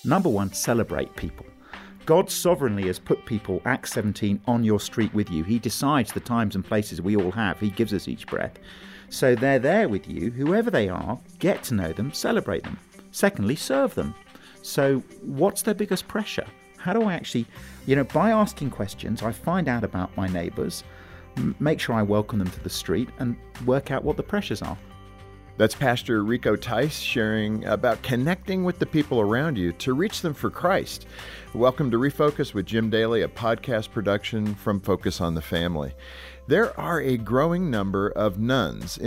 Number one, celebrate people. God sovereignly has put people, Acts 17, on your street with you. He decides the times and places we all have. He gives us each breath. So they're there with you, whoever they are, get to know them, celebrate them. Secondly, serve them. So what's their biggest pressure? How do I actually, by asking questions, I find out about my neighbours, make sure I welcome them to the street and work out what the pressures are. That's Pastor Rico Tice sharing about connecting with the people around you to reach them for Christ. Welcome to Refocus with Jim Daly, a podcast production from Focus on the Family. There are a growing number of nones,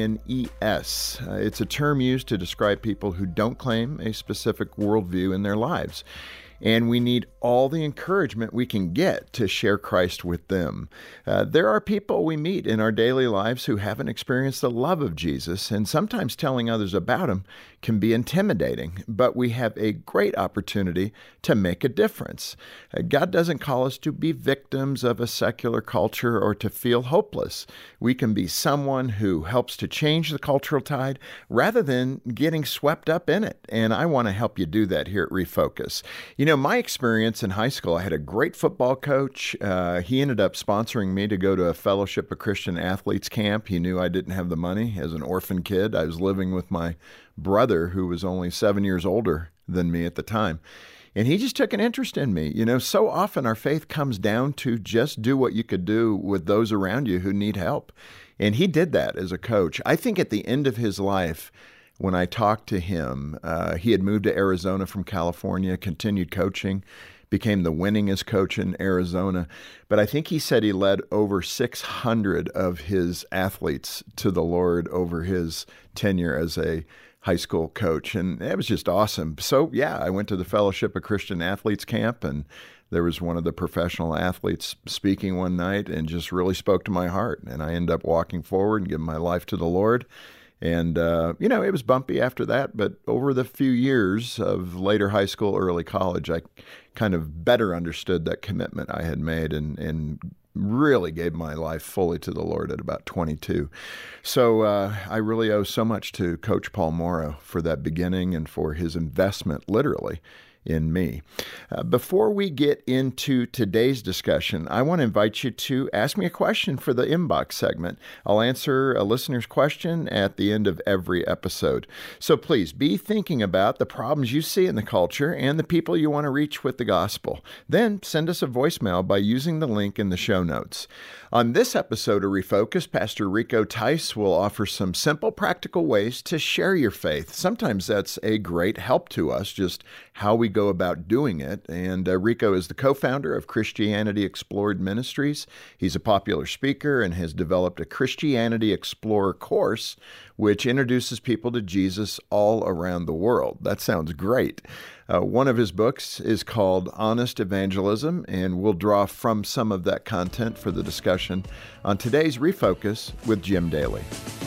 N-O-N-E-S. It's a term used to describe people who don't claim a specific worldview in their lives. And we need all the encouragement we can get to share Christ with them. There are people we meet in our daily lives who haven't experienced the love of Jesus, and sometimes telling others about him can be intimidating, but we have a great opportunity to make a difference. God doesn't call us to be victims of a secular culture or to feel hopeless. We can be someone who helps to change the cultural tide rather than getting swept up in it, and I want to help you do that here at Refocus. My experience in high school, I had a great football coach. He ended up sponsoring me to go to a Fellowship of Christian Athletes camp. He knew I didn't have the money. As an orphan kid, I was living with my brother, who was only 7 years older than me at the time. And he just took an interest in me. So often our faith comes down to just do what you could do with those around you who need help. And he did that as a coach. I think at the end of his life, when I talked to him, he had moved to Arizona from California, continued coaching, became the winningest coach in Arizona. But I think he said he led over 600 of his athletes to the Lord over his tenure as a high school coach. And it was just awesome. So, I went to the Fellowship of Christian Athletes camp, and there was one of the professional athletes speaking one night and just really spoke to my heart. And I ended up walking forward and giving my life to the Lord. And, it was bumpy after that, but over the few years of later high school, early college, I kind of better understood that commitment I had made and really gave my life fully to the Lord at about 22. So I really owe so much to Coach Paul Morrow for that beginning and for his investment, literally, in me. Before we get into today's discussion, I want to invite you to ask me a question for the inbox segment. I'll answer a listener's question at the end of every episode. So please be thinking about the problems you see in the culture and the people you want to reach with the gospel. Then send us a voicemail by using the link in the show notes. On this episode of Refocus, Pastor Rico Tice will offer some simple, practical ways to share your faith. Sometimes that's a great help to us, just how we go about doing it. And Rico is the co-founder of Christianity Explored Ministries. He's a popular speaker and has developed a Christianity Explorer course, which introduces people to Jesus all around the world. That sounds great. One of his books is called Honest Evangelism, and we'll draw from some of that content for the discussion on today's Refocus with Jim Daly.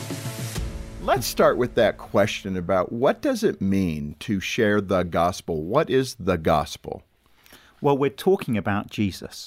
Let's start with that question about what does it mean to share the gospel? What is the gospel? Well, we're talking about Jesus.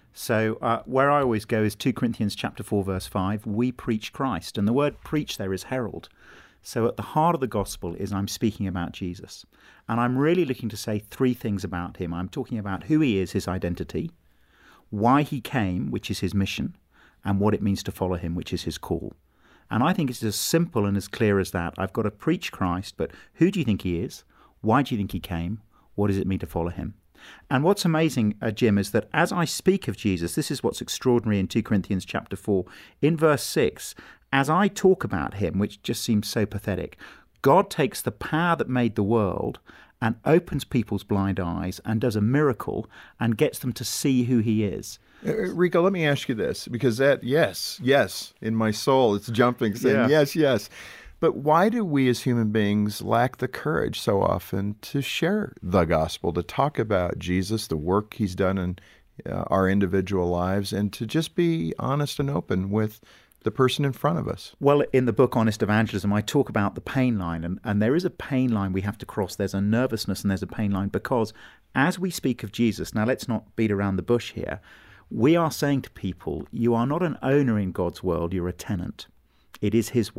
So where I always go is 2 Corinthians chapter 4, verse 5. We preach Christ. And the word preach there is herald. So at the heart of the gospel is I'm speaking about Jesus. And I'm really looking to say three things about him. I'm talking about who he is, his identity, why he came, which is his mission, and what it means to follow him, which is his call. And I think it's as simple and as clear as that. I've got to preach Christ, but who do you think he is? Why do you think he came? What does it mean to follow him? And what's amazing, Jim, is that as I speak of Jesus, this is what's extraordinary in 2 Corinthians chapter 4. In verse 6, as I talk about him, which just seems so pathetic, God takes the power that made the world and opens people's blind eyes and does a miracle and gets them to see who he is. Rico, let me ask you this, because that, yes, in my soul, it's jumping, saying yes. But why do we as human beings lack the courage so often to share the gospel, to talk about Jesus, the work he's done in our individual lives, and to just be honest and open with the person in front of us? Well, in the book Honest Evangelism, I talk about the pain line, and there is a pain line we have to cross. There's a nervousness and there's a pain line, because as we speak of Jesus, now let's not beat around the bush here, we are saying to people, you are not an owner in God's world, you're a tenant. It is his world.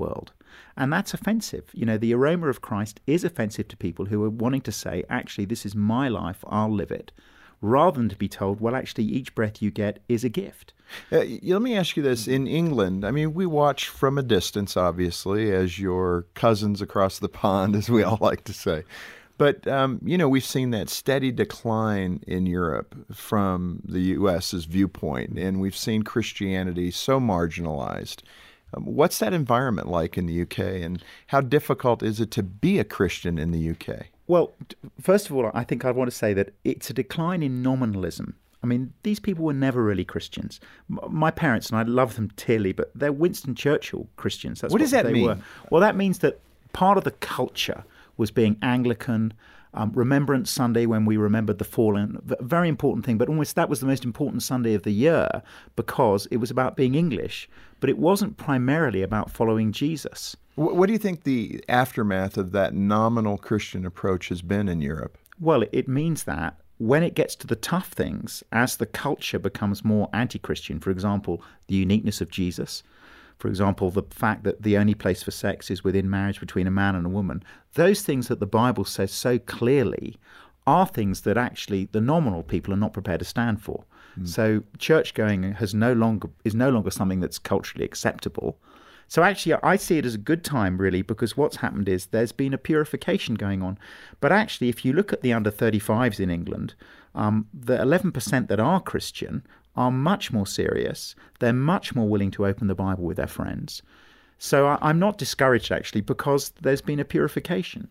And that's offensive. The aroma of Christ is offensive to people who are wanting to say, actually, this is my life, I'll live it, rather than to be told, well, actually, each breath you get is a gift. Let me ask you this. In England, we watch from a distance, obviously, as your cousins across the pond, as we all like to say. But, we've seen that steady decline in Europe from the U.S.'s viewpoint, and we've seen Christianity so marginalized. What's that environment like in the U.K., and how difficult is it to be a Christian in the U.K.? Well, first of all, I think I'd want to say that it's a decline in nominalism. These people were never really Christians. My parents, and I love them dearly, but they're Winston Churchill Christians. That's what does that they mean? Were. Well, that means that part of the culture was being Anglican, Remembrance Sunday when we remembered the fallen, a very important thing, but almost that was the most important Sunday of the year because it was about being English, but it wasn't primarily about following Jesus. What do you think the aftermath of that nominal Christian approach has been in Europe? Well, it means that when it gets to the tough things, as the culture becomes more anti-Christian, for example, the uniqueness of Jesus, for example, the fact that the only place for sex is within marriage between a man and a woman, those things that the Bible says so clearly are things that actually the nominal people are not prepared to stand for. So church-going is no longer something that's culturally acceptable. So actually, I see it as a good time, really, because what's happened is there's been a purification going on. But actually, if you look at the under-35s in England, the 11% that are Christian are much more serious. They're much more willing to open the Bible with their friends. So I'm not discouraged, actually, because there's been a purification.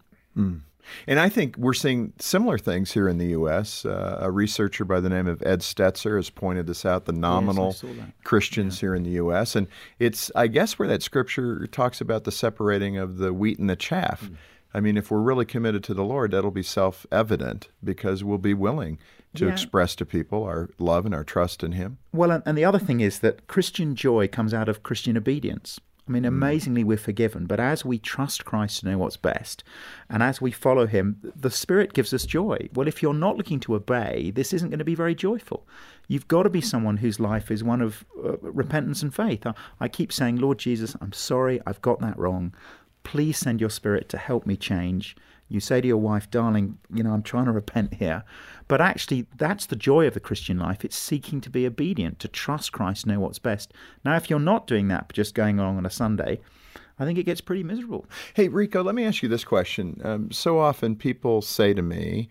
And I think we're seeing similar things here in the U.S. A researcher by the name of Ed Stetzer has pointed this out, the nominal Christians here in the U.S. And it's, I guess, where that scripture talks about the separating of the wheat and the chaff. If we're really committed to the Lord, that'll be self-evident because we'll be willing to express to people our love and our trust in Him. Well, and the other thing is that Christian joy comes out of Christian obedience. Amazingly, we're forgiven, but as we trust Christ to know what's best, and as we follow Him, the Spirit gives us joy. Well, if you're not looking to obey, this isn't going to be very joyful. You've got to be someone whose life is one of repentance and faith. I keep saying, Lord Jesus, I'm sorry, I've got that wrong. Please send your Spirit to help me change. You say to your wife, darling, I'm trying to repent here. But actually, that's the joy of the Christian life. It's seeking to be obedient, to trust Christ, know what's best. Now, if you're not doing that, but just going along on a Sunday, I think it gets pretty miserable. Hey, Rico, let me ask you this question. So often people say to me,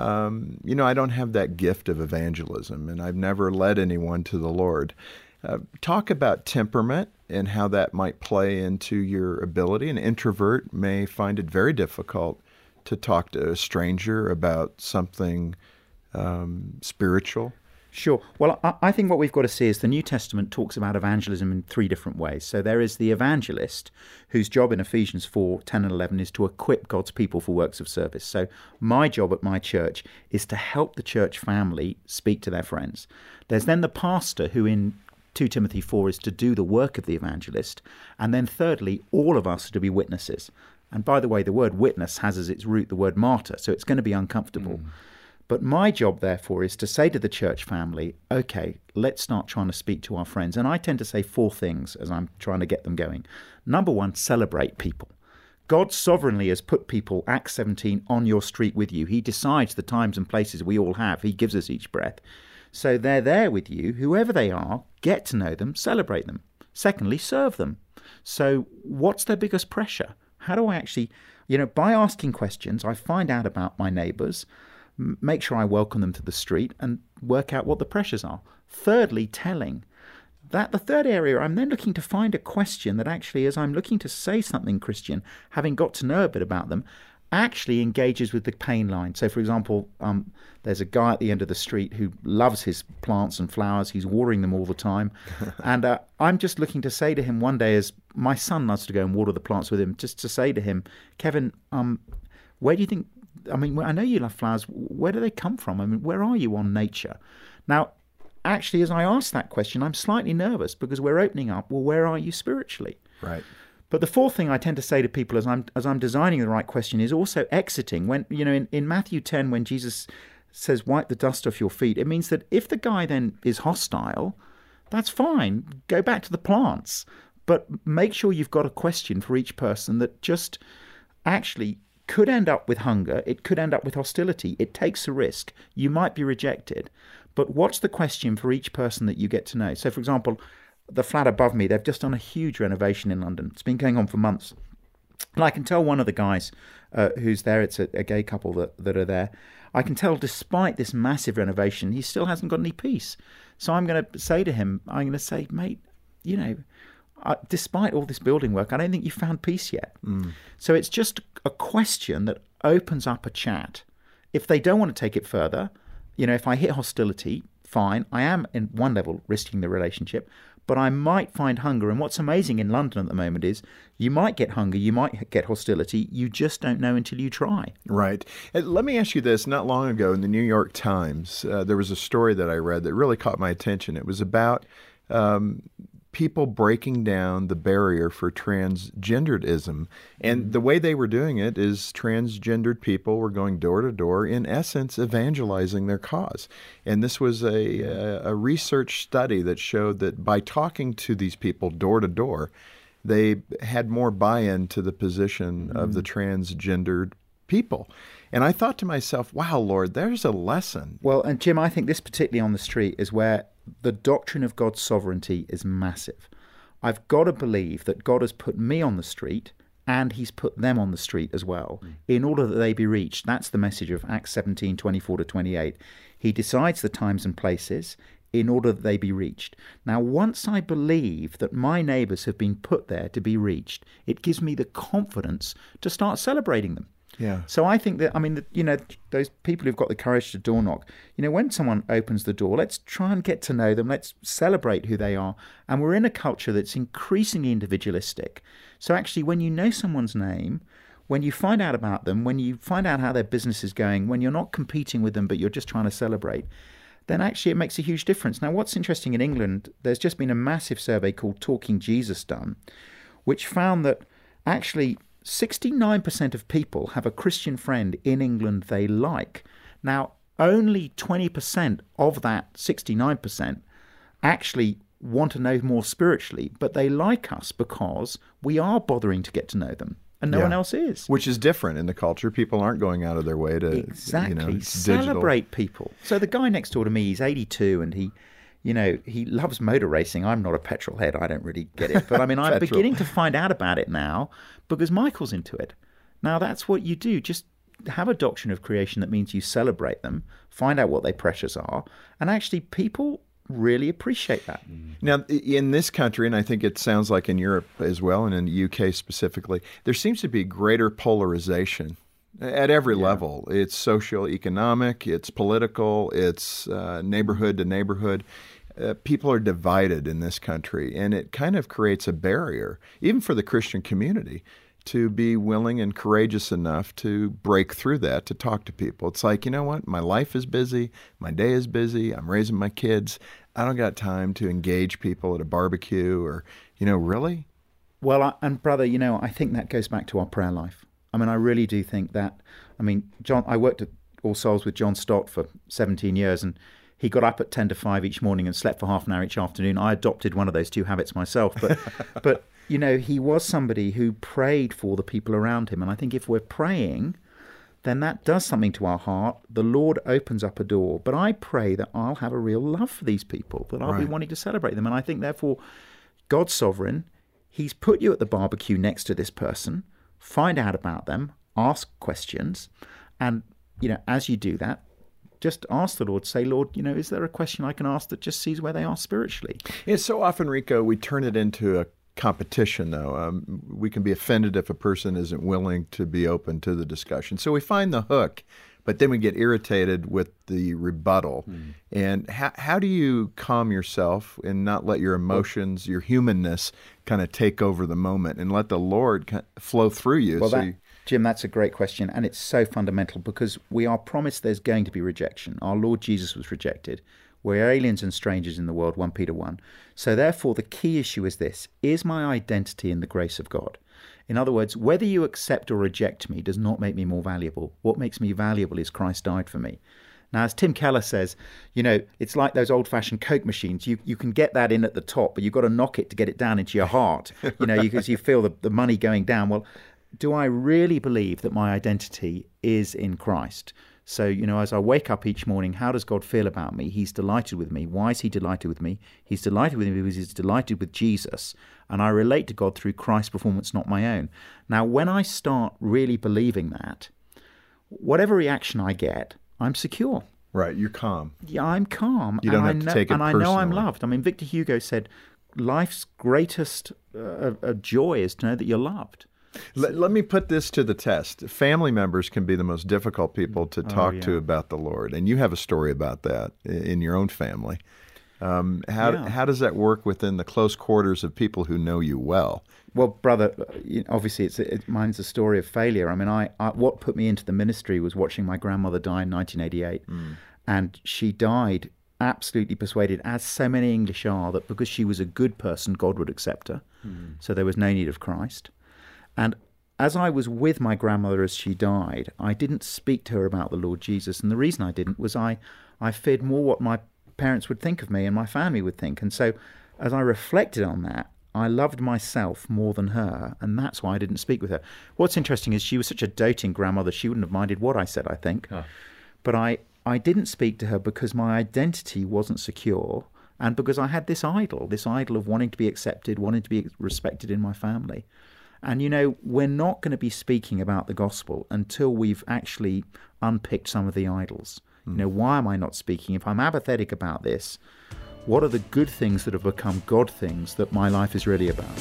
I don't have that gift of evangelism, and I've never led anyone to the Lord. Talk about temperament and how that might play into your ability. An introvert may find it very difficult to talk to a stranger about something spiritual. Sure. Well, I think what we've got to see is the New Testament talks about evangelism in three different ways. So there is the evangelist, whose job in Ephesians 4:10 and 11 is to equip God's people for works of service. So my job at my church is to help the church family speak to their friends. There's then the pastor, who in 2 Timothy 4 is to do the work of the evangelist. And then thirdly, all of us are to be witnesses. And by the way, the word witness has as its root the word martyr, so it's going to be uncomfortable. But my job, therefore, is to say to the church family, okay, let's start trying to speak to our friends. And I tend to say four things as I'm trying to get them going. Number one, celebrate people. God sovereignly has put people, Acts 17, on your street with you. He decides the times and places we all have. He gives us each breath. So they're there with you, whoever they are, get to know them, celebrate them. Secondly, serve them. So what's their biggest pressure? How do I actually, by asking questions, I find out about my neighbours, make sure I welcome them to the street and work out what the pressures are. Thirdly, telling. That the third area, I'm then looking to find a question that actually, as I'm looking to say something Christian, having got to know a bit about them, actually engages with the pain line. So, for example, there's a guy at the end of the street who loves his plants and flowers. He's watering them all the time. And I'm just looking to say to him one day, as my son loves to go and water the plants with him, just to say to him, Kevin, where do you think, I know you love flowers. Where do they come from? Where are you on nature? Now, actually, as I ask that question, I'm slightly nervous because we're opening up, well, where are you spiritually? Right. But the fourth thing I tend to say to people as I'm designing the right question is also exiting. When in Matthew 10, when Jesus says, wipe the dust off your feet, it means that if the guy then is hostile, that's fine. Go back to the plants. But make sure you've got a question for each person that just actually could end up with hunger. It could end up with hostility. It takes a risk. You might be rejected. But what's the question for each person that you get to know? So, for example, the flat above me, they've just done a huge renovation in London. It's been going on for months. And I can tell one of the guys who's there, it's a gay couple that are there, I can tell despite this massive renovation, he still hasn't got any peace. So I'm going to say to him, mate, despite all this building work, I don't think you've found peace yet. So it's just a question that opens up a chat. If they don't want to take it further, if I hit hostility, fine. I am, in one level, risking the relationship, but I might find hunger. And what's amazing in London at the moment is you might get hunger, you might get hostility, you just don't know until you try. Right. Let me ask you this. Not long ago in the New York Times, there was a story that I read that really caught my attention. It was about people breaking down the barrier for transgenderism. And the way they were doing it is transgendered people were going door to door, in essence, evangelizing their cause. And this was a research study that showed that by talking to these people door to door, they had more buy-in to the position of the transgendered people. And I thought to myself, wow, Lord, there's a lesson. Well, and Jim, I think this particularly on the street is where the doctrine of God's sovereignty is massive. I've got to believe that God has put me on the street and he's put them on the street as well in order that they be reached. That's the message of Acts 17:24-28. He decides the times and places in order that they be reached. Now, once I believe that my neighbours have been put there to be reached, it gives me the confidence to start celebrating them. Yeah. So I think that, those people who've got the courage to door knock, when someone opens the door, let's try and get to know them. Let's celebrate who they are. And we're in a culture that's increasingly individualistic. So actually, when you know someone's name, when you find out about them, when you find out how their business is going, when you're not competing with them, but you're just trying to celebrate, then actually it makes a huge difference. Now, what's interesting in England, there's just been a massive survey called Talking Jesus done, which found that actually 69% of people have a Christian friend in England they like. Now, only 20% of that 69% actually want to know more spiritually, but they like us because we are bothering to get to know them, and no one else is. Which is different in the culture. People aren't going out of their way to exactly celebrate people. So the guy next door to me, he's 82, and he loves motor racing. I'm not a petrol head. I don't really get it. But I'm beginning to find out about it now because Michael's into it. Now, that's what you do. Just have a doctrine of creation that means you celebrate them, find out what their pressures are, and actually people really appreciate that. Now, in this country, and I think it sounds like in Europe as well, and in the UK specifically, there seems to be greater polarization at every level. It's social, economic, it's political, it's neighborhood to neighborhood. People are divided in this country, and it kind of creates a barrier, even for the Christian community, to be willing and courageous enough to break through that, to talk to people. It's like, you know what? My life is busy. My day is busy. I'm raising my kids. I don't got time to engage people at a barbecue or, really? Well, and brother, I think that goes back to our prayer life. I really do think that. John, I worked at All Souls with John Stott for 17 years, and he got up at 10 to 5 each morning and slept for half an hour each afternoon. I adopted one of those two habits myself. But he was somebody who prayed for the people around him. And I think if we're praying, then that does something to our heart. The Lord opens up a door. But I pray that I'll have a real love for these people, that I'll be wanting to celebrate them. And I think, therefore, God's sovereign. He's put you at the barbecue next to this person. Find out about them. Ask questions. And, as you do that, just ask the Lord, say, Lord, is there a question I can ask that just sees where they are spiritually? It's so often, Rico, we turn it into a competition, though. We can be offended if a person isn't willing to be open to the discussion. So we find the hook, but then we get irritated with the rebuttal. And how do you calm yourself and not let your emotions, your humanness kind of take over the moment and let the Lord flow through you? Well, Jim, that's a great question, and it's so fundamental because we are promised there's going to be rejection. Our Lord Jesus was rejected. We're aliens and strangers in the world, 1 Peter 1. So therefore, the key issue is this: is my identity in the grace of God? In other words, whether you accept or reject me does not make me more valuable. What makes me valuable is Christ died for me. Now, as Tim Keller says, it's like those old-fashioned Coke machines. You can get that in at the top, but you've got to knock it to get it down into your heart, because you feel the money going down. Well, do I really believe that my identity is in Christ? So, as I wake up each morning, how does God feel about me? He's delighted with me. Why is he delighted with me? He's delighted with me because he's delighted with Jesus. And I relate to God through Christ's performance, not my own. Now, when I start really believing that, whatever reaction I get, I'm secure. Right, you're calm. Yeah, I'm calm. You don't have to take it personally. And I know I'm loved. I mean, Victor Hugo said, life's greatest joy is to know that you're loved. Let me put this to the test. Family members can be the most difficult people to talk to about the Lord. And you have a story about that in your own family. How does that work within the close quarters of people who know you well? Well, brother, obviously mine's a story of failure. I mean, I what put me into the ministry was watching my grandmother die in 1988. And she died absolutely persuaded, as so many English are, that because she was a good person, God would accept her. So there was no need of Christ. And as I was with my grandmother as she died, I didn't speak to her about the Lord Jesus. And the reason I didn't was I feared more what my parents would think of me and my family would think. And so as I reflected on that, I loved myself more than her, and that's why I didn't speak with her. What's interesting is she was such a doting grandmother, she wouldn't have minded what I said, I think. But I didn't speak to her because my identity wasn't secure, and because I had this idol of wanting to be accepted, wanting to be respected in my family. And, we're not going to be speaking about the gospel until we've actually unpicked some of the idols. Why am I not speaking? If I'm apathetic about this, what are the good things that have become God things that my life is really about?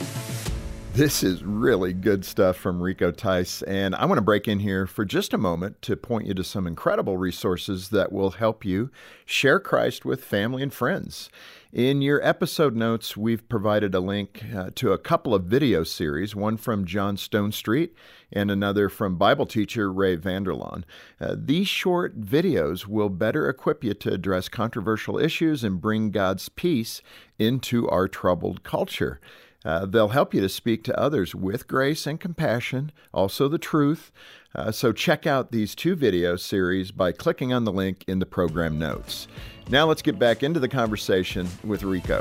This is really good stuff from Rico Tice, and I want to break in here for just a moment to point you to some incredible resources that will help you share Christ with family and friends. In your episode notes, we've provided a link to a couple of video series, one from John Stonestreet and another from Bible teacher Ray Vanderlaan. These short videos will better equip you to address controversial issues and bring God's peace into our troubled culture. They'll help you to speak to others with grace and compassion, also the truth. So check out these two video series by clicking on the link in the program notes. Now let's get back into the conversation with Rico.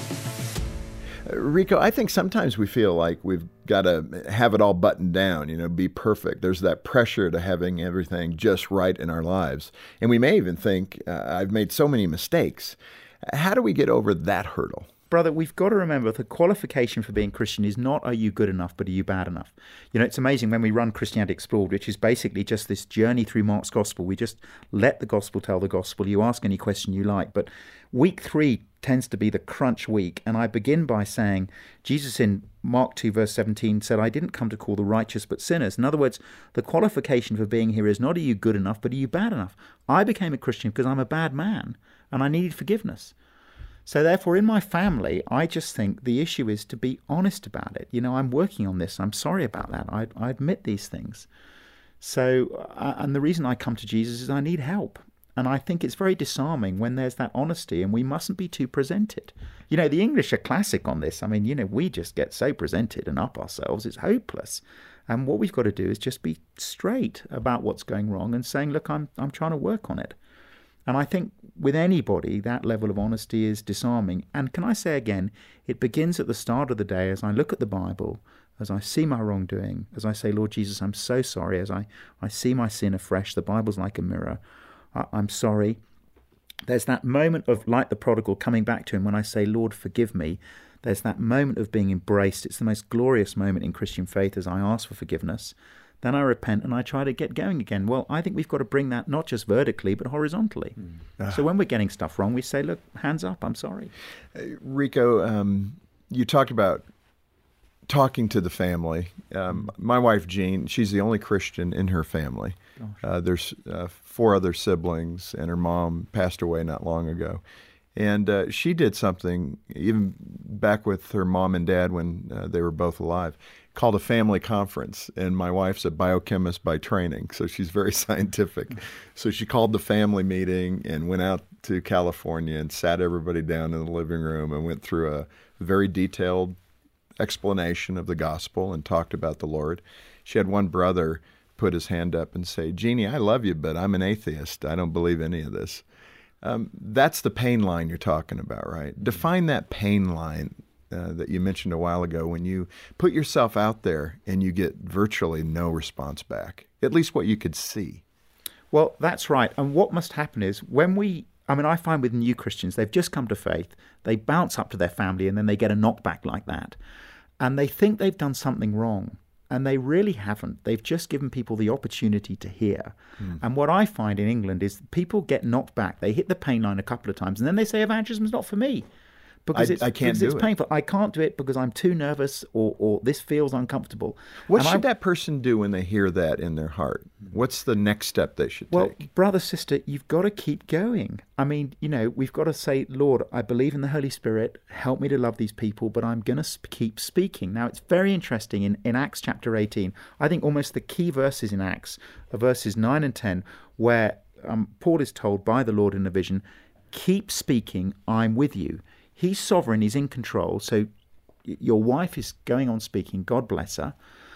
Rico, I think sometimes we feel like we've got to have it all buttoned down, be perfect. There's that pressure to having everything just right in our lives. And we may even think, I've made so many mistakes. How do we get over that hurdle? Brother, we've got to remember the qualification for being Christian is not are you good enough, but are you bad enough? It's amazing when we run Christianity Explored, which is basically just this journey through Mark's gospel. We just let the gospel tell the gospel. You ask any question you like. But week 3 tends to be the crunch week. And I begin by saying, Jesus in Mark 2 verse 17 said, I didn't come to call the righteous but sinners. In other words, the qualification for being here is not are you good enough, but are you bad enough? I became a Christian because I'm a bad man and I needed forgiveness. So therefore, in my family, I just think the issue is to be honest about it. I'm working on this. I'm sorry about that. I admit these things. So, and the reason I come to Jesus is I need help. And I think it's very disarming when there's that honesty, and we mustn't be too presented. The English are classic on this. I mean, we just get so presented and up ourselves. It's hopeless. And what we've got to do is just be straight about what's going wrong and saying, look, I'm trying to work on it. And I think with anybody, that level of honesty is disarming. And can I say again, it begins at the start of the day as I look at the Bible, as I see my wrongdoing, as I say, Lord Jesus, I'm so sorry, as I see my sin afresh. The Bible's like a mirror. I'm sorry. There's that moment of, like the prodigal, coming back to him when I say, Lord, forgive me. There's that moment of being embraced. It's the most glorious moment in Christian faith as I ask for forgiveness. Then I repent and I try to get going again. Well, I think we've got to bring that not just vertically, but horizontally. So when we're getting stuff wrong, we say, look, hands up, I'm sorry. Rico, you talked about talking to the family. My wife, Jean, she's the only Christian in her family. There's 4 other siblings, and her mom passed away not long ago. And she did something, even back with her mom and dad when they were both alive, called a family conference. And my wife's a biochemist by training, so she's very scientific. So she called the family meeting and went out to California and sat everybody down in the living room and went through a very detailed explanation of the gospel and talked about the Lord. She had one brother put his hand up and say, Jeannie, I love you, but I'm an atheist. I don't believe any of this. That's the pain line you're talking about, right? Define that pain line that you mentioned a while ago when you put yourself out there and you get virtually no response back, at least what you could see. Well, that's right. And what must happen is I find with new Christians, they've just come to faith, they bounce up to their family and then they get a knockback like that. And they think they've done something wrong. And they really haven't. They've just given people the opportunity to hear. And what I find in England is people get knocked back. They hit the pain line a couple of times and then they say evangelism's not for me. Because I can't do it. It's painful. I can't do it because I'm too nervous or this feels uncomfortable. What should that person do when they hear that in their heart? What's the next step they should take? Well, brother, sister, you've got to keep going. I mean, we've got to say, Lord, I believe in the Holy Spirit. Help me to love these people, but I'm going to keep speaking. Now, it's very interesting in Acts chapter 18. I think almost the key verses in Acts are verses 9 and 10, where Paul is told by the Lord in a vision, keep speaking, I'm with you. He's sovereign, he's in control. So your wife is going on speaking, God bless her.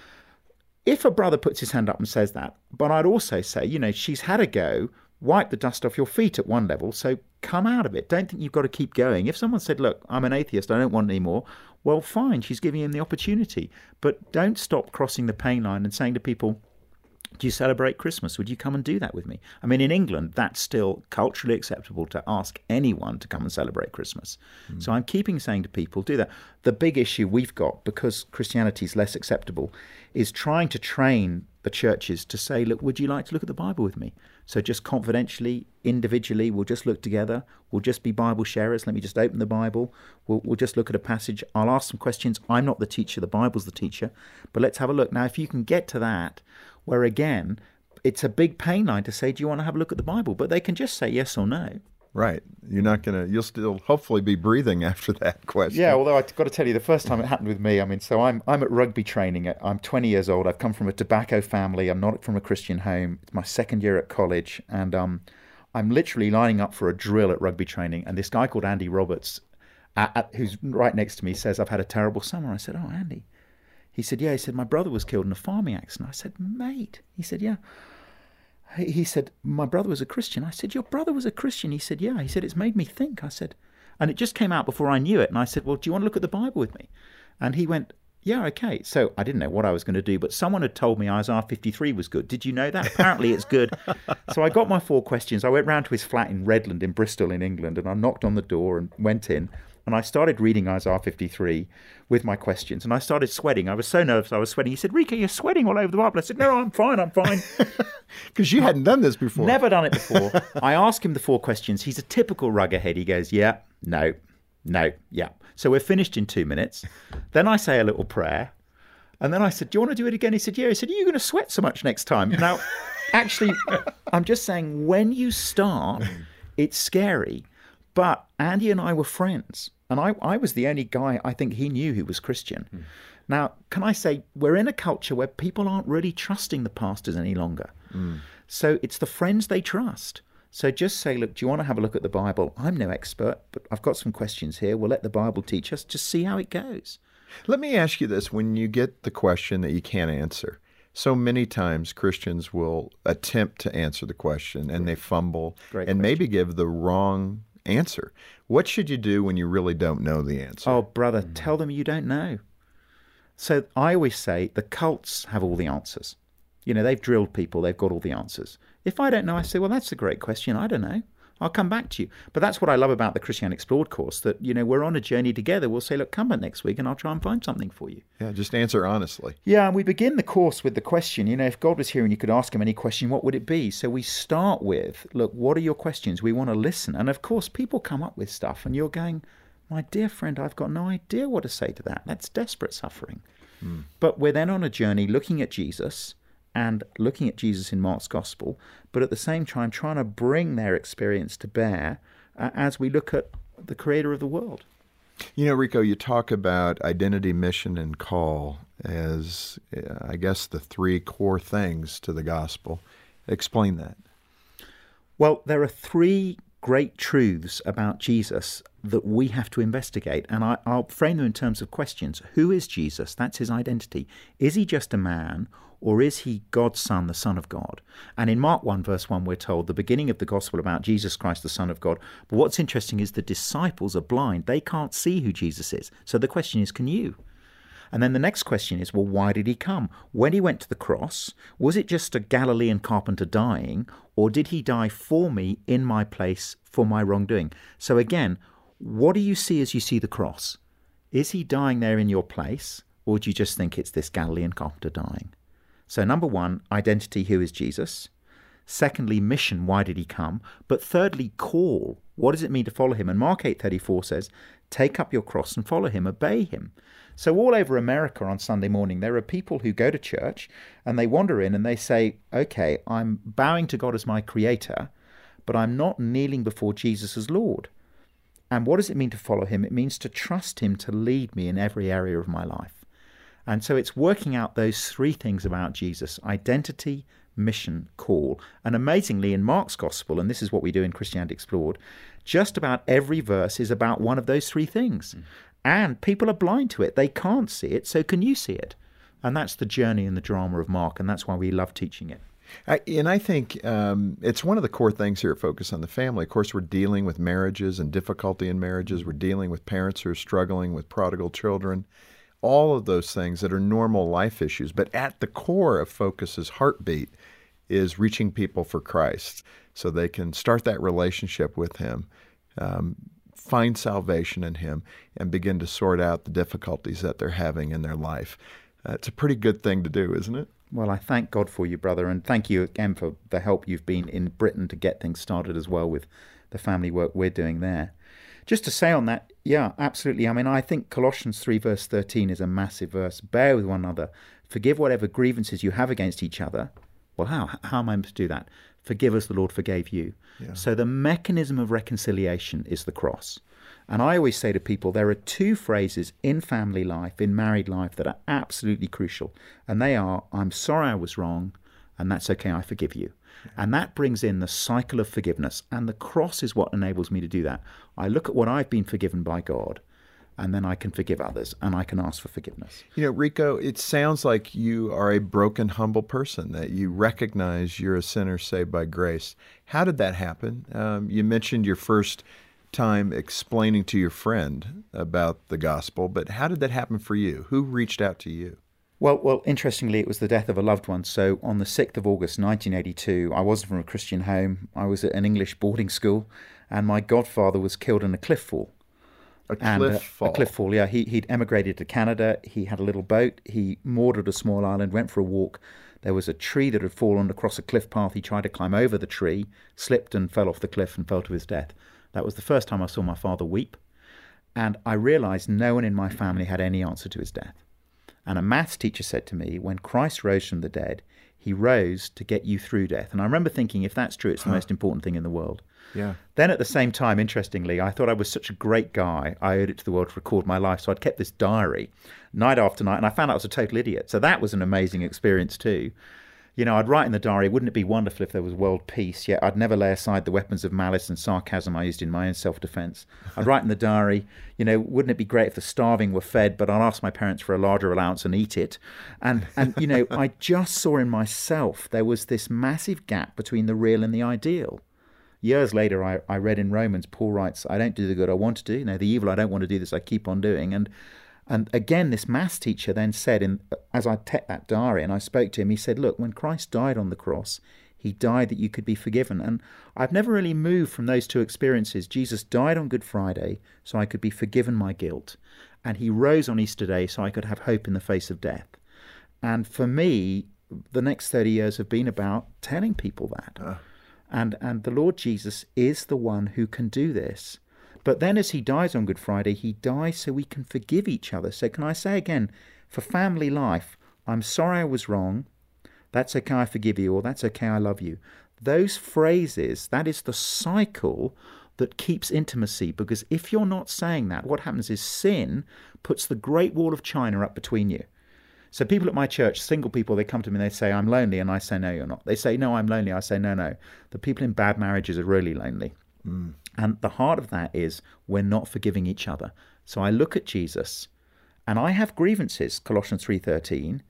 If a brother puts his hand up and says that, but I'd also say, she's had a go, wipe the dust off your feet at one level, so come out of it. Don't think you've got to keep going. If someone said, look, I'm an atheist, I don't want any more, well, fine, she's giving him the opportunity. But don't stop crossing the pain line and saying to people, do you celebrate Christmas? Would you come and do that with me? I mean, in England, that's still culturally acceptable to ask anyone to come and celebrate Christmas. So I'm keeping saying to people, do that. The big issue we've got, because Christianity is less acceptable, is trying to train the churches to say, look, would you like to look at the Bible with me? So just confidentially, individually, we'll just look together. We'll just be Bible sharers. Let me just open the Bible. We'll just look at a passage. I'll ask some questions. I'm not the teacher. The Bible's the teacher. But let's have a look. Now, if you can get to that, where again, it's a big pain line to say, do you want to have a look at the Bible? But they can just say yes or no. Right. You'll still hopefully be breathing after that question. Yeah, although I've got to tell you, the first time it happened with me, so I'm at rugby training. I'm 20 years old. I've come from a tobacco family. I'm not from a Christian home. It's my second year at college. And I'm literally lining up for a drill at rugby training. And this guy called Andy Roberts, who's right next to me, says, I've had a terrible summer. I said, oh, Andy. He said, yeah. He said, my brother was killed in a farming accident. I said, mate. He said, yeah. He said, my brother was a Christian. I said, your brother was a Christian? He said, yeah. He said, it's made me think. I said, and it just came out before I knew it. And I said, well, do you want to look at the Bible with me? And he went, yeah, okay. So I didn't know what I was going to do, but someone had told me Isaiah 53 was good. Did you know that? Apparently it's good. So I got my 4 questions. I went round to his flat in Redland in Bristol in England, and I knocked on the door and went in. And I started reading Isaiah 53 with my questions. And I started sweating. I was so nervous I was sweating. He said, Rico, you're sweating all over the Bible. I said, no, I'm fine. Because you hadn't done this before. Never done it before. I asked him the 4 questions. He's a typical ruggerhead. He goes, yeah, no, yeah. So we're finished in 2 minutes. Then I say a little prayer. And then I said, do you want to do it again? He said, yeah. He said, are you going to sweat so much next time? Now, actually, I'm just saying, when you start, it's scary. But Andy and I were friends, and I was the only guy I think he knew who was Christian. Now, can I say, we're in a culture where people aren't really trusting the pastors any longer. So it's the friends they trust. So just say, look, do you want to have a look at the Bible? I'm no expert, but I've got some questions here. We'll let the Bible teach us. Just see how it goes. Let me ask you this. When you get the question that you can't answer, so many times Christians will attempt to answer the question, and they fumble and maybe give the wrong answer. What should you do when you really don't know the answer? Oh, brother, tell them you don't know. So I always say the cults have all the answers. They've drilled people. They've got all the answers. If I don't know, I say, well, that's a great question. I don't know. I'll come back to you. But that's what I love about the Christianity Explored course, that, we're on a journey together. We'll say, look, come back next week and I'll try and find something for you. Yeah, just answer honestly. Yeah, and we begin the course with the question, if God was here and you could ask him any question, what would it be? So we start with, look, what are your questions? We want to listen. And of course, people come up with stuff and you're going, my dear friend, I've got no idea what to say to that. That's desperate suffering. But we're then on a journey looking at Jesus and looking at Jesus in Mark's gospel, but at the same time trying to bring their experience to bear as we look at the creator of the world. Rico, you talk about identity, mission, and call as, I guess, the 3 core things to the gospel. Explain that. Well, there are 3 great truths about Jesus that we have to investigate. And I'll frame them in terms of questions. Who is Jesus? That's his identity. Is he just a man, or is he God's Son, the Son of God? And in Mark 1, verse 1, we're told the beginning of the gospel about Jesus Christ, the Son of God. But what's interesting is the disciples are blind. They can't see who Jesus is. So the question is, can you? And then the next question is, well, why did he come? When he went to the cross, was it just a Galilean carpenter dying, or did he die for me in my place for my wrongdoing? So again, what do you see as you see the cross? Is he dying there in your place, or do you just think it's this Galilean carpenter dying? So number one, identity, who is Jesus? Secondly, mission, why did he come? But thirdly, call. What does it mean to follow him? And Mark 8:34 says, take up your cross and follow him, obey him. So all over America on Sunday morning, there are people who go to church and they wander in and they say, okay, I'm bowing to God as my creator, but I'm not kneeling before Jesus as Lord. And what does it mean to follow him? It means to trust him to lead me in every area of my life. And so it's working out those three things about Jesus: identity, mission, call. And amazingly, in Mark's gospel, and this is what we do in Christianity Explored, just about every verse is about one of those three things. And people are blind to it. They can't see it. So can you see it? And that's the journey and the drama of Mark. And that's why we love teaching it. I think it's one of the core things here at Focus on the Family. Of course, we're dealing with marriages and difficulty in marriages. We're dealing with parents who are struggling with prodigal children, all of those things that are normal life issues. But at the core of Focus's heartbeat is reaching people for Christ so they can start that relationship with him, find salvation in him, and begin to sort out the difficulties that they're having in their life. It's a pretty good thing to do, isn't it? Well, I thank God for you, brother, and thank you again for the help you've been in Britain to get things started as well with the family work we're doing there. Just to say on that, yeah, absolutely. I mean, I think Colossians 3 verse 13 is a massive verse. Bear with one another. Forgive whatever grievances you have against each other. Well, how am I meant to do that? Forgive as the Lord forgave you. Yeah. So the mechanism of reconciliation is the cross. And I always say to people, there are two phrases in family life, in married life, that are absolutely crucial. And they are, I'm sorry I was wrong, and that's okay, I forgive you. Yeah. And that brings in the cycle of forgiveness. And the cross is what enables me to do that. I look at what I've been forgiven by God, and then I can forgive others, and I can ask for forgiveness. You know, Rico, it sounds like you are a broken, humble person, that you recognize you're a sinner saved by grace. How did that happen? You mentioned your first time explaining to your friend about the gospel, but how did that happen for you? Who reached out to you? Well, interestingly, it was the death of a loved one. So on the 6th of August, 1982, I wasn't from a Christian home. I was at an English boarding school, and my godfather was killed in a cliff fall. A cliff fall, yeah. He'd emigrated to Canada. He had a little boat. He moored at a small island, went for a walk. There was a tree that had fallen across a cliff path. He tried to climb over the tree, slipped and fell off the cliff and fell to his death. That was the first time I saw my father weep. And I realized no one in my family had any answer to his death. And a maths teacher said to me, when Christ rose from the dead, he rose to get you through death. And I remember thinking, if that's true, it's the most important thing in the world. Yeah. Then at the same time, interestingly, I thought I was such a great guy, I owed it to the world to record my life. So I'd kept this diary night after night, and I found out I was a total idiot. So that was an amazing experience too. You know, I'd write in the diary, wouldn't it be wonderful if there was world peace? Yet I'd never lay aside the weapons of malice and sarcasm I used in my own self-defense. I'd write in the diary, you know, wouldn't it be great if the starving were fed, but I'd ask my parents for a larger allowance and eat it. And you know, I just saw in myself there was this massive gap between the real and the ideal. Years later, I read in Romans, Paul writes, I don't do the good I want to do. You know, the evil I don't want to do, this I keep on doing. And again, this maths teacher then said, as I took that diary and I spoke to him, he said, look, when Christ died on the cross, he died that you could be forgiven. And I've never really moved from those two experiences. Jesus died on Good Friday so I could be forgiven my guilt. And he rose on Easter Day so I could have hope in the face of death. And for me, the next 30 years have been about telling people that. And the Lord Jesus is the one who can do this. But then as he dies on Good Friday, he dies so we can forgive each other. So can I say again, for family life, I'm sorry I was wrong. That's okay, I forgive you. Or that's okay, I love you. Those phrases, that is the cycle that keeps intimacy. Because if you're not saying that, what happens is sin puts the Great Wall of China up between you. So people at my church, single people, they come to me and they say, I'm lonely. And I say, no, you're not. They say, no, I'm lonely. I say, no. The people in bad marriages are really lonely. And the heart of that is we're not forgiving each other. So I look at Jesus and I have grievances, Colossians 3:13,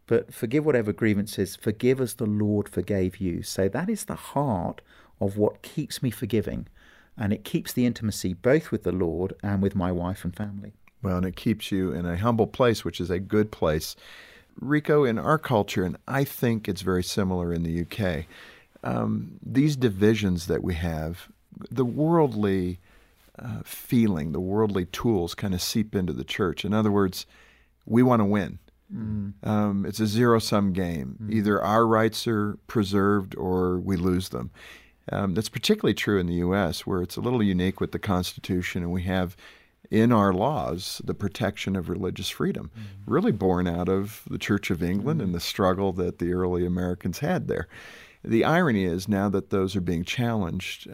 but forgive whatever grievances, forgive as the Lord forgave you. So that is the heart of what keeps me forgiving. And it keeps the intimacy both with the Lord and with my wife and family. Well, and it keeps you in a humble place, which is a good place. Rico, in our culture, and I think it's very similar in the UK, these divisions that we have, the worldly feeling, the worldly tools kind of seep into the church. In other words, we want to win. It's a zero-sum game. Either our rights are preserved or we lose them. That's particularly true in the U.S., where it's a little unique with the Constitution, and we have in our laws the protection of religious freedom, really born out of the Church of England and the struggle that the early Americans had there. The irony is now that those are being challenged,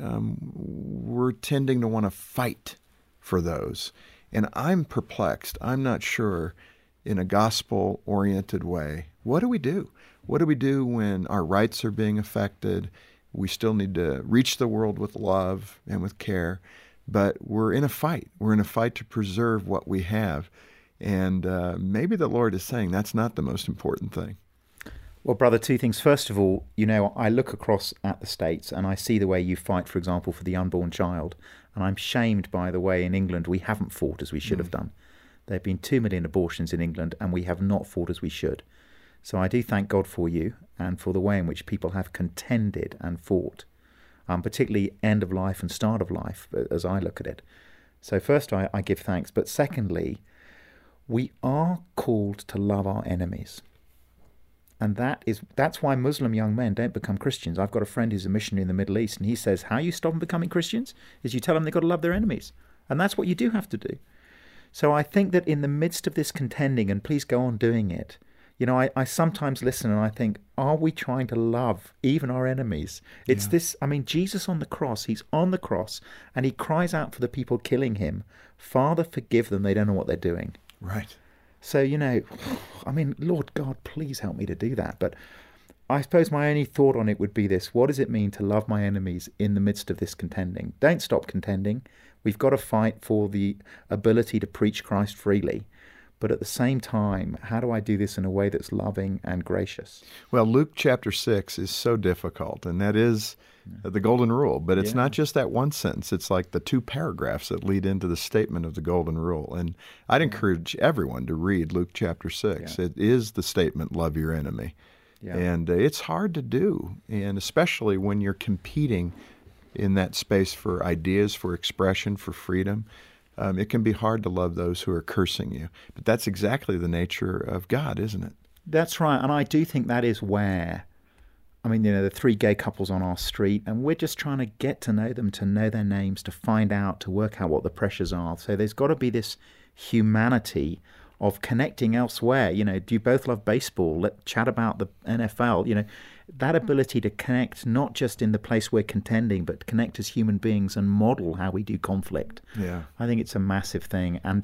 we're tending to want to fight for those. And I'm perplexed. I'm not sure, in a gospel-oriented way, what do we do? What do we do when our rights are being affected? We still need to reach the world with love and with care, but we're in a fight. We're in a fight to preserve what we have. And maybe the Lord is saying that's not the most important thing. Well, brother, two things. First of all, I look across at the States and I see the way you fight, for example, for the unborn child. And I'm shamed by the way in England we haven't fought as we should have done. There have been 2 million abortions in England and we have not fought as we should. So I do thank God for you and for the way in which people have contended and fought, particularly end of life and start of life, as I look at it. So first, I give thanks. But secondly, we are called to love our enemies. And that's why Muslim young men don't become Christians. I've got a friend who's a missionary in the Middle East, and he says, how you stop them becoming Christians is you tell them they've got to love their enemies. And that's what you do have to do. So I think that in the midst of this contending, and please go on doing it, I sometimes listen and I think, are we trying to love even our enemies? It's this, Jesus on the cross, he's on the cross, and he cries out for the people killing him, Father, forgive them, they don't know what they're doing. Right. So, Lord God, please help me to do that. But I suppose my only thought on it would be this: what does it mean to love my enemies in the midst of this contending? Don't stop contending. We've got to fight for the ability to preach Christ freely. But at the same time, how do I do this in a way that's loving and gracious? Well, Luke chapter 6 is so difficult, and that is the golden rule. But it's not just that one sentence. It's like the 2 paragraphs that lead into the statement of the golden rule. And I'd encourage everyone to read Luke chapter 6. It is the statement, love your enemy. And it's hard to do, and especially when you're competing in that space for ideas, for expression, for freedom. It can be hard to love those who are cursing you. But that's exactly the nature of God, isn't it? That's right. And I do think that is where, the 3 gay couples on our street, and we're just trying to get to know them, to know their names, to find out, to work out what the pressures are. So there's got to be this humanity of connecting elsewhere. Do you both love baseball? Let's chat about the NFL. That ability to connect, not just in the place we're contending, but connect as human beings and model how we do conflict. Yeah. I think it's a massive thing. And,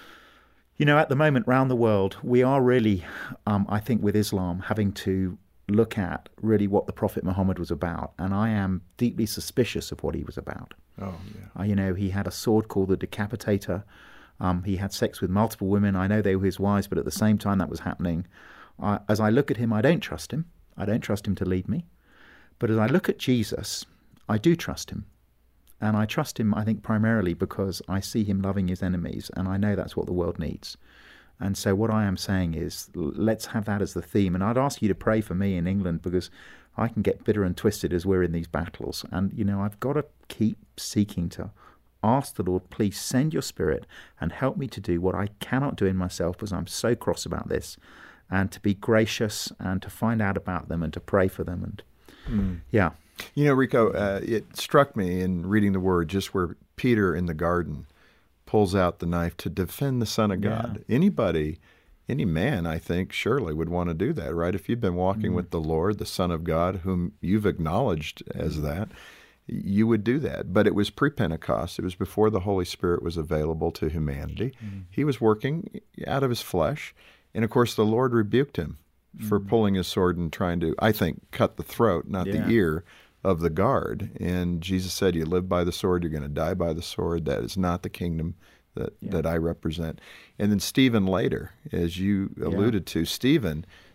at the moment around the world, we are really, I think with Islam, having to look at really what the Prophet Muhammad was about. And I am deeply suspicious of what he was about. Oh, yeah. He had a sword called the Decapitator. He had sex with multiple women. I know they were his wives, but at the same time that was happening. As I look at him, I don't trust him. I don't trust him to lead me. But as I look at Jesus, I do trust him. And I trust him, I think, primarily because I see him loving his enemies, and I know that's what the world needs. And so what I am saying is, let's have that as the theme. And I'd ask you to pray for me in England, because I can get bitter and twisted as we're in these battles. And, I've got to keep seeking to ask the Lord, please send your Spirit and help me to do what I cannot do in myself, because I'm so cross about this, and to be gracious and to find out about them and to pray for them. And Rico, it struck me in reading the Word just where Peter in the garden pulls out the knife to defend the Son of God. Anybody, any man, I think, surely would want to do that, right? If you've been walking with the Lord, the Son of God, whom you've acknowledged as that, you would do that. But it was pre-Pentecost. It was before the Holy Spirit was available to humanity. He was working out of his flesh. And, of course, the Lord rebuked him for pulling his sword and trying to, I think, cut the throat, not the ear, of the guard. And Jesus said, you live by the sword, you're going to die by the sword. That is not the kingdom that I represent. And then Stephen later, as you alluded to, Stephen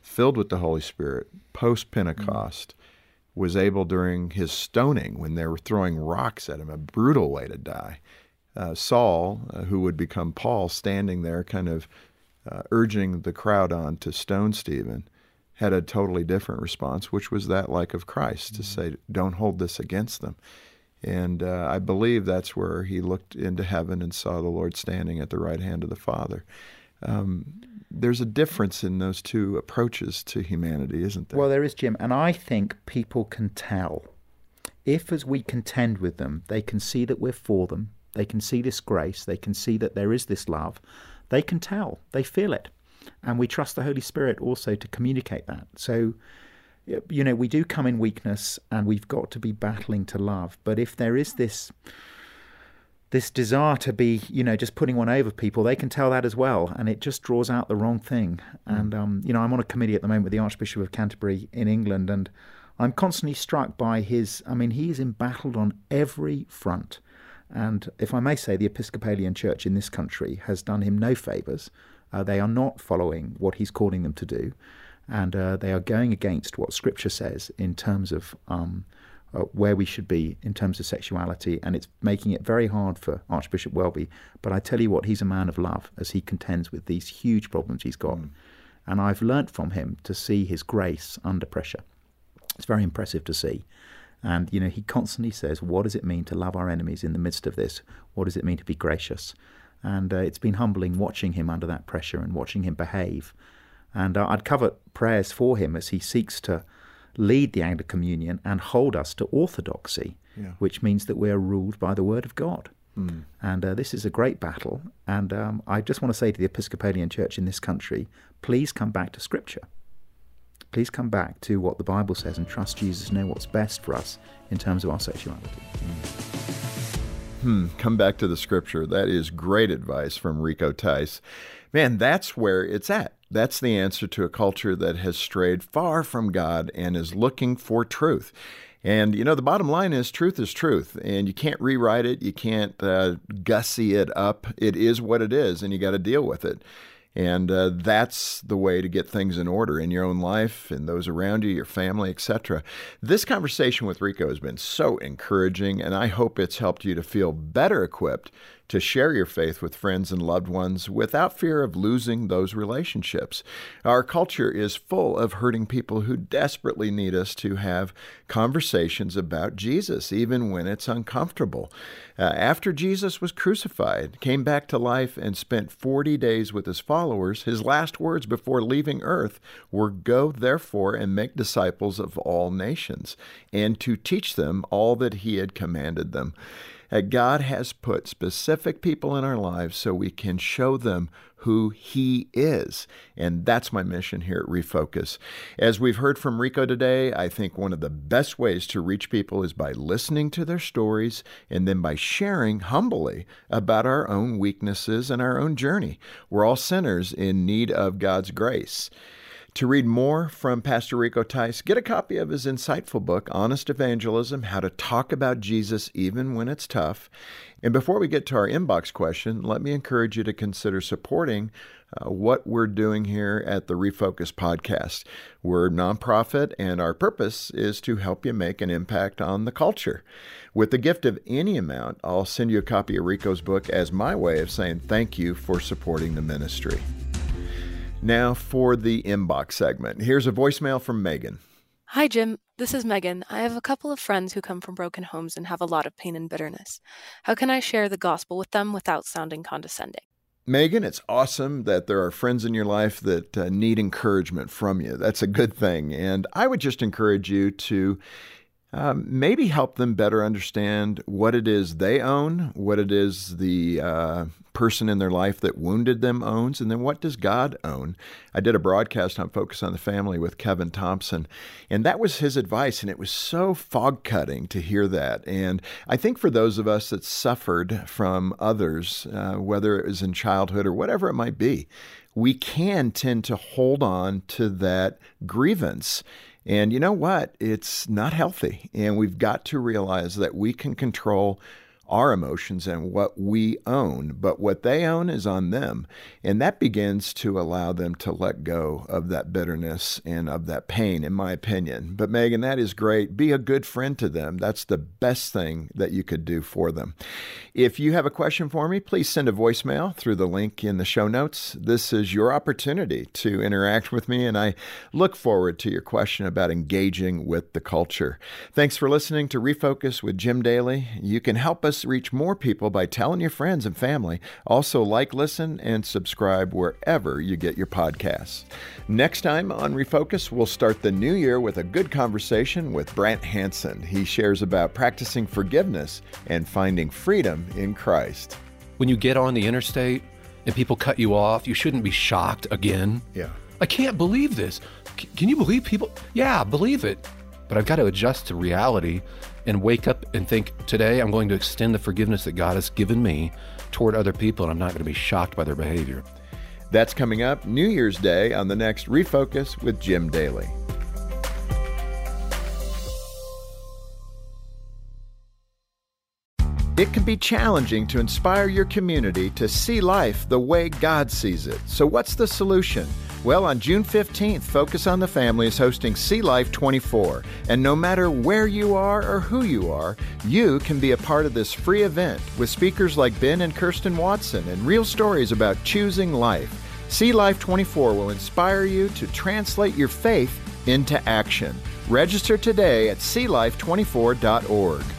filled with the Holy Spirit, post-Pentecost, was able during his stoning, when they were throwing rocks at him, a brutal way to die. Saul, who would become Paul, standing there kind of urging the crowd on to stone Stephen, had a totally different response, which was that like of Christ, to say, don't hold this against them. And I believe that's where he looked into heaven and saw the Lord standing at the right hand of the Father. There's a difference in those two approaches to humanity, isn't there? Well, there is, Jim. And I think people can tell. If, as we contend with them, they can see that we're for them, they can see this grace, they can see that there is this love, they can tell, they feel it. And we trust the Holy Spirit also to communicate that. So, you know, we do come in weakness and we've got to be battling to love. But if there is this desire to be, you know, just putting one over people, they can tell that as well. And it just draws out the wrong thing. And, you know, I'm on a committee at the moment with the Archbishop of Canterbury in England, and I'm constantly struck by he is embattled on every front. And if I may say, the Episcopalian Church in this country has done him no favours. They are not following what he's calling them to do. And they are going against what Scripture says in terms of where we should be in terms of sexuality, and it's making it very hard for Archbishop Welby. But I tell you what, he's a man of love as he contends with these huge problems he's got. And I've learnt from him to see his grace under pressure. It's very impressive to see. And, you know, he constantly says, what does it mean to love our enemies in the midst of this? What does it mean to be gracious? And it's been humbling watching him under that pressure and watching him behave. And I'd cover prayers for him as he seeks to lead the Anglican Communion and hold us to orthodoxy, which means that we are ruled by the Word of God. And this is a great battle. And I just want to say to the Episcopalian Church in this country, please come back to Scripture. Please come back to what the Bible says and trust Jesus to know what's best for us in terms of our sexuality. Come back to the Scripture. That is great advice from Rico Tice. Man, that's where it's at. That's the answer to a culture that has strayed far from God and is looking for truth. And, you know, the bottom line is truth, and you can't rewrite it. You can't gussy it up. It is what it is, and you got to deal with it. And that's the way to get things in order in your own life and those around you, your family, etc. This conversation with Rico has been so encouraging, and I hope it's helped you to feel better equipped to share your faith with friends and loved ones without fear of losing those relationships. Our culture is full of hurting people who desperately need us to have conversations about Jesus, even when it's uncomfortable. After Jesus was crucified, came back to life, and spent 40 days with his followers, his last words before leaving earth were, "Go, therefore, and make disciples of all nations, and to teach them all that he had commanded them." God has put specific people in our lives so we can show them who he is. And that's my mission here at Refocus. As we've heard from Rico today, I think one of the best ways to reach people is by listening to their stories and then by sharing humbly about our own weaknesses and our own journey. We're all sinners in need of God's grace. To read more from Pastor Rico Tice, get a copy of his insightful book, Honest Evangelism, How to Talk About Jesus Even When It's Tough. And before we get to our inbox question, let me encourage you to consider supporting what we're doing here at the Refocus podcast. We're a nonprofit, and our purpose is to help you make an impact on the culture. With the gift of any amount, I'll send you a copy of Rico's book as my way of saying thank you for supporting the ministry. Now for the inbox segment. Here's a voicemail from Megan. Hi, Jim. This is Megan. I have a couple of friends who come from broken homes and have a lot of pain and bitterness. How can I share the gospel with them without sounding condescending? Megan, it's awesome that there are friends in your life that need encouragement from you. That's a good thing. And I would just encourage you to maybe help them better understand what it is they own, what it is the person in their life that wounded them owns, and then what does God own. I did a broadcast on Focus on the Family with Kevin Thompson, and that was his advice, and it was so fog-cutting to hear that. And I think for those of us that suffered from others, whether it was in childhood or whatever it might be, we can tend to hold on to that grievance. And you know what? It's not healthy. And we've got to realize that we can control our emotions and what we own, but what they own is on them. And that begins to allow them to let go of that bitterness and of that pain, in my opinion. But Megan, that is great. Be a good friend to them. That's the best thing that you could do for them. If you have a question for me, please send a voicemail through the link in the show notes. This is your opportunity to interact with me, and I look forward to your question about engaging with the culture. Thanks for listening to Refocus with Jim Daly. You can help us reach more people by telling your friends and family. Also, like, listen, and subscribe wherever you get your podcasts. Next time on Refocus, we'll start the new year with a good conversation with Brant Hansen. He shares about practicing forgiveness and finding freedom in Christ. When you get on the interstate and people cut you off, you shouldn't be shocked again. Yeah. I can't believe this. Can you believe people? Yeah, believe it. But I've got to adjust to reality and wake up and think, today I'm going to extend the forgiveness that God has given me toward other people, and I'm not going to be shocked by their behavior. That's coming up New Year's Day on the next Refocus with Jim Daly. It can be challenging to inspire your community to see life the way God sees it. So what's the solution? Well, on June 15th, Focus on the Family is hosting See Life 24. And no matter where you are or who you are, you can be a part of this free event with speakers like Ben and Kirsten Watson and real stories about choosing life. See Life 24 will inspire you to translate your faith into action. Register today at seelife24.org.